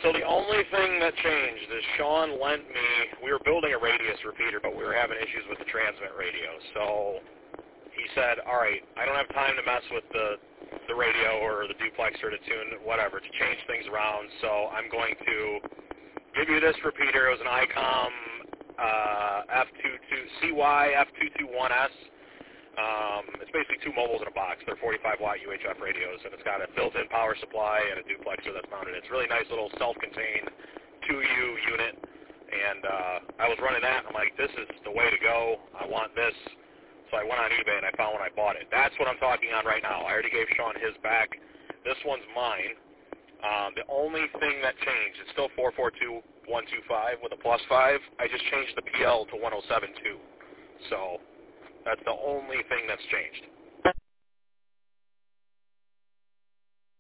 So the only thing that changed is Sean lent me, we were building a radius repeater, but we were having issues with the transmit radio. So he said, all right, I don't have time to mess with the radio or the duplexer to tune, whatever, to change things around. So I'm going to give you this repeater. It was an ICOM CY F221S. It's basically two mobiles in a box. They're 45-watt UHF radios, and it's got a built-in power supply and a duplexer that's mounted. It's a really nice little self-contained 2U unit, and I was running that, and I'm like, this is the way to go. I want this. So I went on eBay, and I found one. I bought it. That's what I'm talking on right now. I already gave Sean his back. This one's mine. The only thing that changed, it's still 442.125 with a +5. I just changed the PL to 107.2. So that's the only thing that's changed.